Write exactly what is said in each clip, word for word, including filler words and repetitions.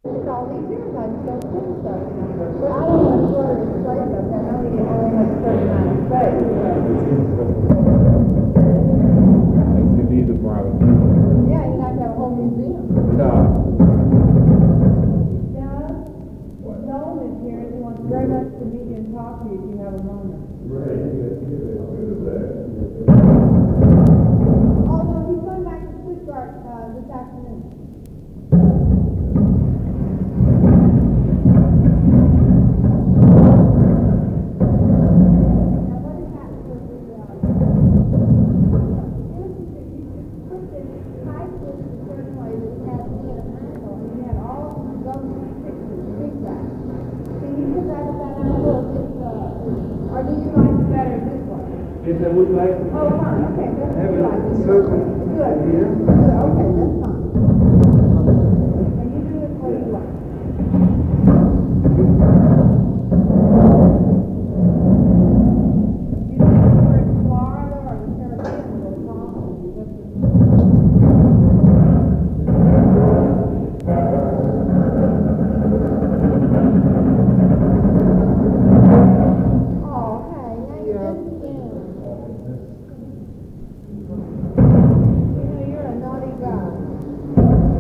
all these years I just don't do stuff. But I don't want to sort of display stuff. I know you only have a certain amount of space. Like you need a private. Yeah, you have to have a whole museum. Yeah. Doug, Nolan is here and he wants very much to meet you and talk to you if you have a moment. Right. Oh, no, he's going back to Stuttgart uh, this afternoon. Yes, I would like to Oh, fine, okay, that's have what a you circle like. Good, here. good, okay, that's fine. And you do it what you like. You think we're in Florida or the Caribbean or Oh, hey, now you did it again. You know, you're a naughty guy.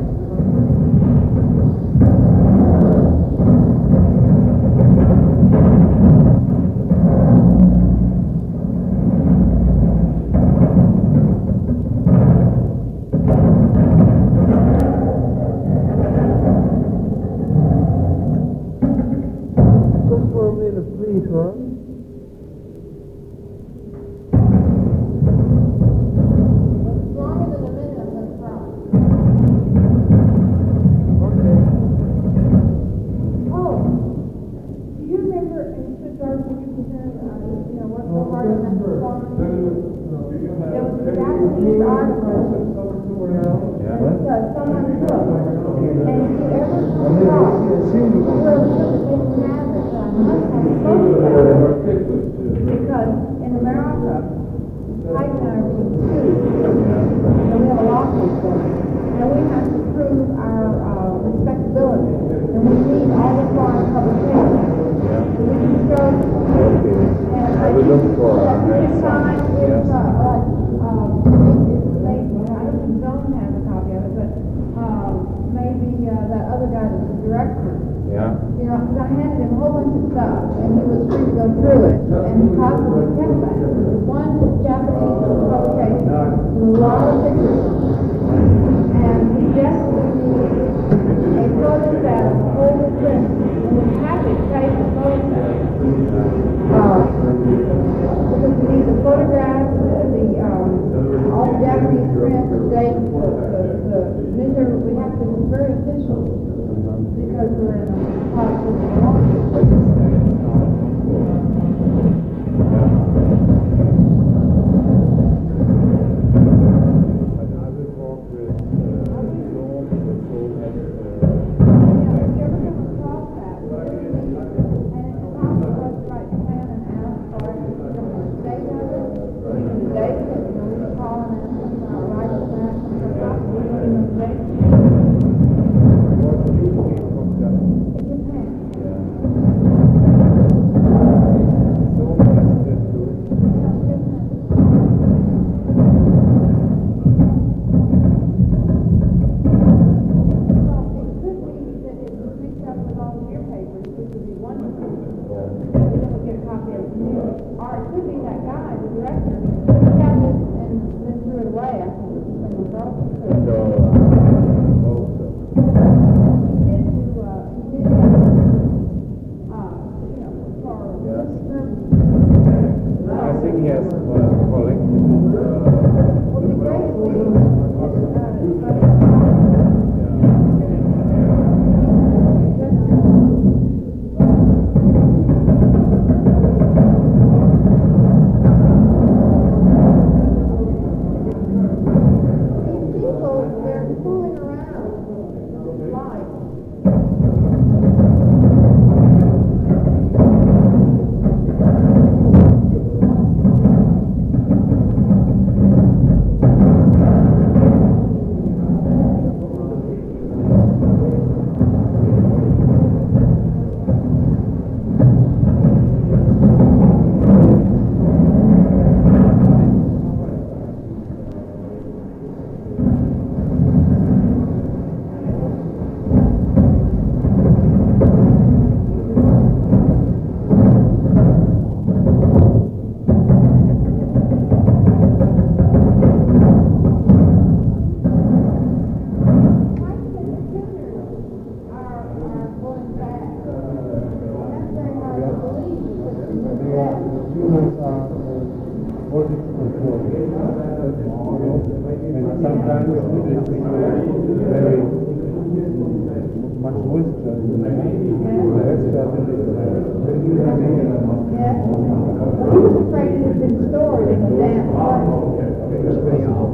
Come for a minute, please, huh? It's longer than a minute, I'm gonna cry. Okay. Oh, do you remember in Stuttgart when you presented, uh, you know, worked so hard on that performance? There was a Japanese article Yeah. that someone took, and if you ever come across, well, they didn't have it, but I must have photographed it, because in America, Mike and I are being sued, and we have a lawsuit going, and we have to prove our uh, respectability, and we need all the foreign publications. Yeah. So we can show you. Okay. And I will look for that uh, this next time time. is, Yes. uh, like, um, it's maybe, I don't think Joan has a copy of it, but, um, maybe, uh, that other guy that's the director, Yeah. you know, because I handed him a whole bunch of stuff, and he was free to go through it, and he possibly kept that. There's one Japanese publication with a lot of pictures on it, and he desperately needed a photograph of the whole thing, and was happy to pay for photographs. Uh, because we need the photographs, the, the, um, all the Japanese print, the dates, the, the, the newspaper, we have to be very official, because we're in a process of lawsuit. But I will talk with uh, Dawn, the soul has, uh, Yeah, if you ever come across that, we really need it. And it's not for us to write plan and ask for it, we don't want to date of it, we can date it, you know, we can call and ask them for our rights and that, for copy, we don't even date it. what's the new game from Japan? It depends. Yeah. much moisture in the air. Yes. I was afraid it had been stored in a damp place.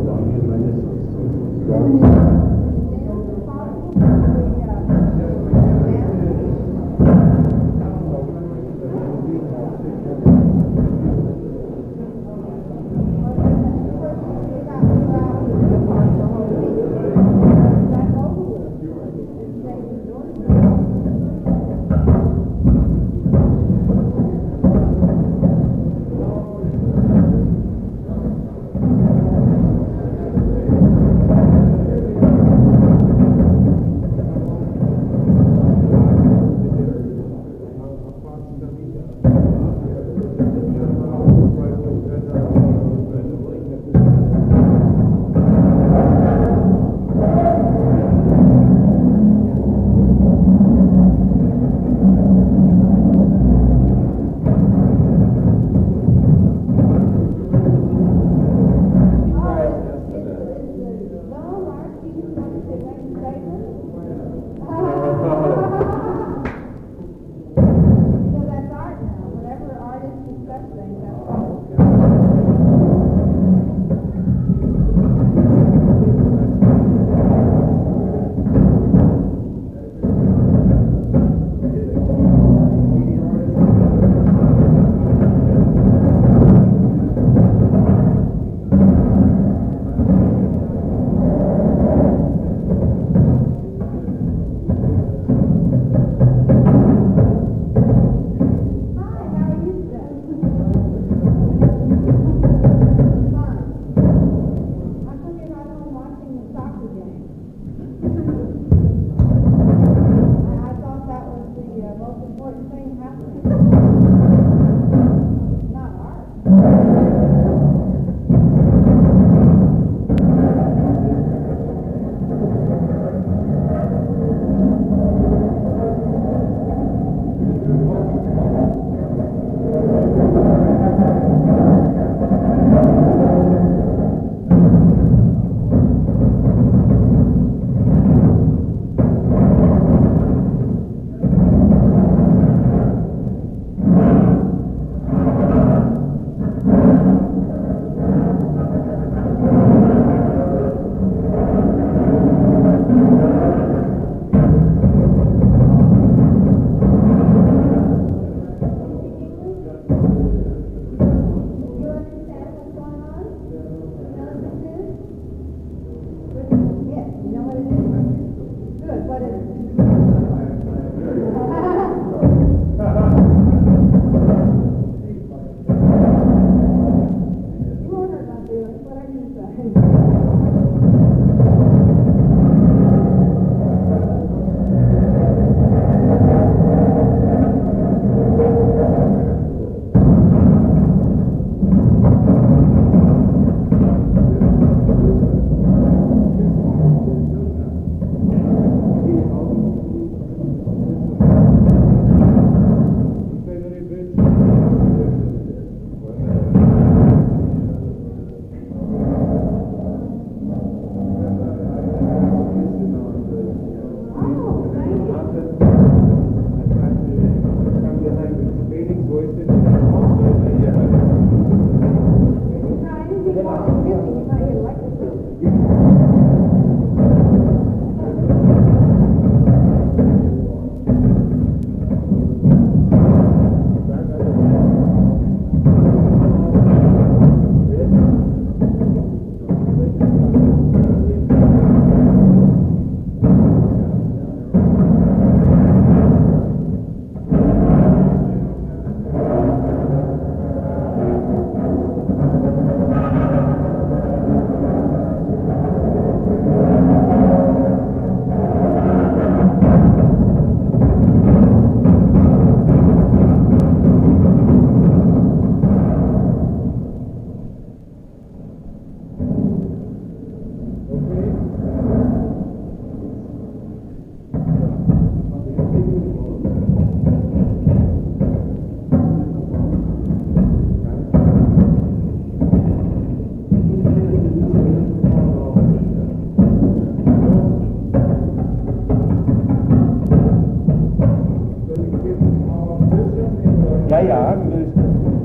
ja, das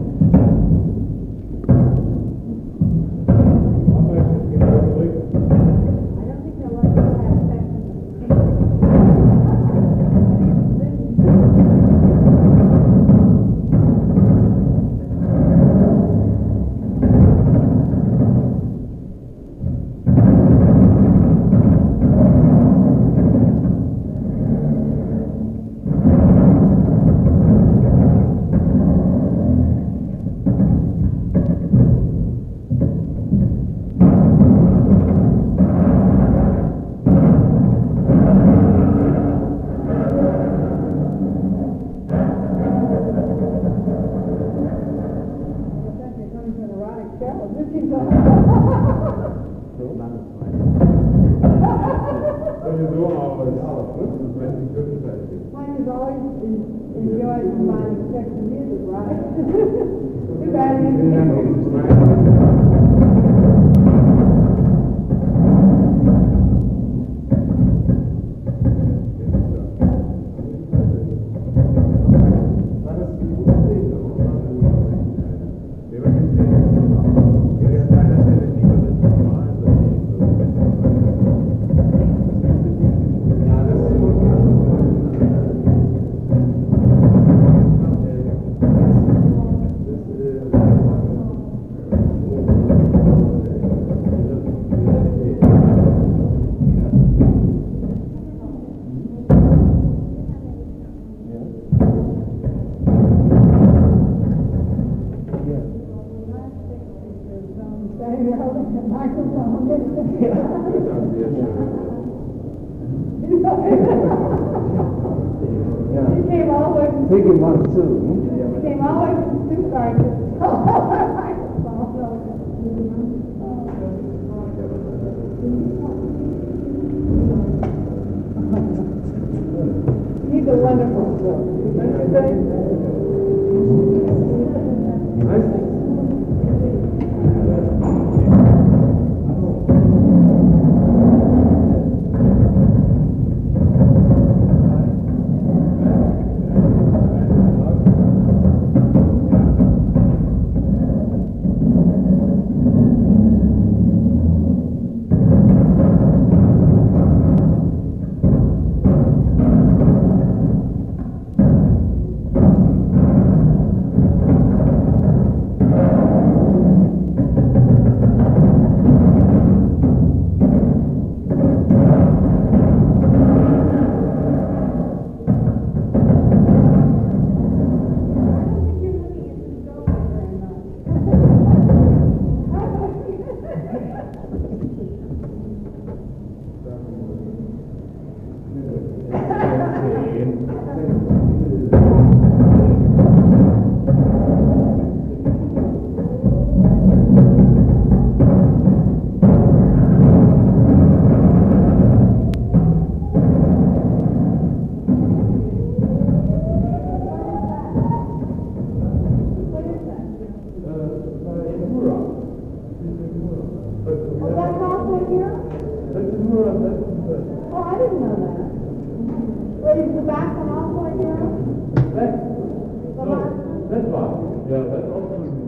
I don't think they'll let us have sex in the Mine has always en- enjoyed combining sex and music, right? Too bad it isn't. Standing there holding the microphone. He came all the way from, Taking one too. he came all the way from Stuttgart to hold the microphone. He's a wonderful book. Don't you think? Oh, I didn't know that. Well, is the back one also in Europe? That's, The no, last that's fine. Yeah, that's also.